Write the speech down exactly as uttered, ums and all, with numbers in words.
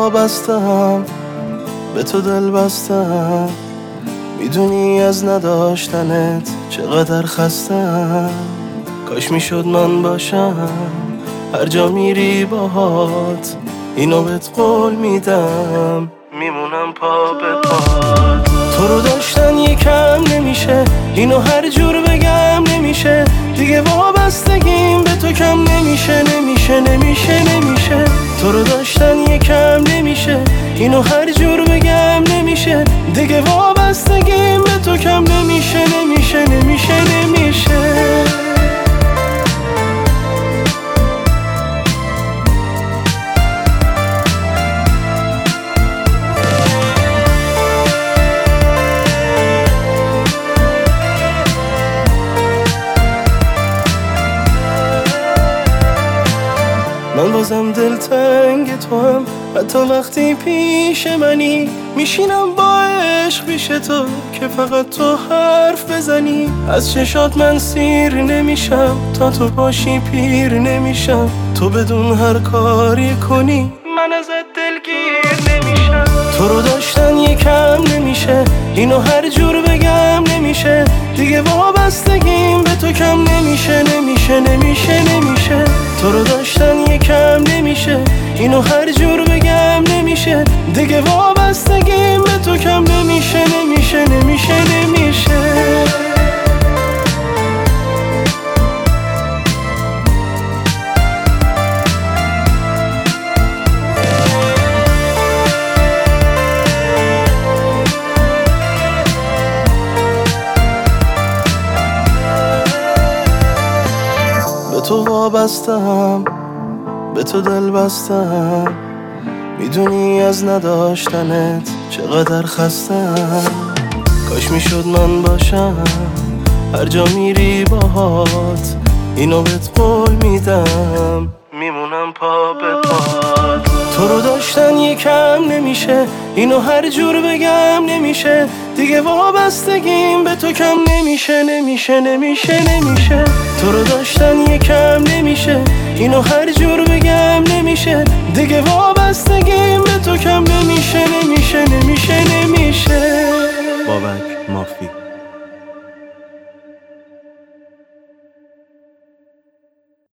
وابستم، به تو دل بستم. میدونی از نداشتنت چقدر خستم. کاش میشد من باشم هر جا میری باهات، اینو بهت قول میدم میمونم پا به پات. تو رو داشتن یکم نمیشه، اینو هر جور بگم نمیشه. دیگه وابستگیم به تو کم نمیشه نمیشه نمیشه نمیشه. تو رو داشتن یکم نمیشه، اینو هر جور بگم نمیشه. دیگه وابستگیم به تو کم نمیشه نمیشه نمیشه نمیشه. من بازم دلتنگ تو هم، حتی وقتی پیش منی. میشینم با عشق پیش تو که فقط تو حرف بزنی. از چشات من سیر نمیشم، تا تو باشی پیر نمیشم. تو بدون هر کاری کنی من ازت دلگیر نمیشم. تو رو داشتن یکم نمیشه، اینو هر جور بگم نمیشه. دیگه وابستگیم به تو کم نمیشه نمیشه نمیشه نمیشه. تو رو داشتن یکم نمیشه، اینو هر جور بگم نمیشه. دیگه وابستگیم به تو کم نمیشه نمیشه نمیشه نمیشه. به تو وابستم، به تو دل بستم. میدونی از نداشتنت چقدر خستم. کاش میشد من باشم هر جا میری باهات، اینو بهت قول میدم میمونم پا به پات. تو رو داشتن یکم نمیشه، اینو هر جور بگم نمیشه. دیگه وابستگیم به تو کم نمیشه نمیشه نمیشه نمیشه. تو رو داشتن یکم نمیشه، اینو هر جور بگم نمیشه. دیگه وابستگیم به تو کم نمیشه نمیشه نمیشه نمیشه. بابک مافی.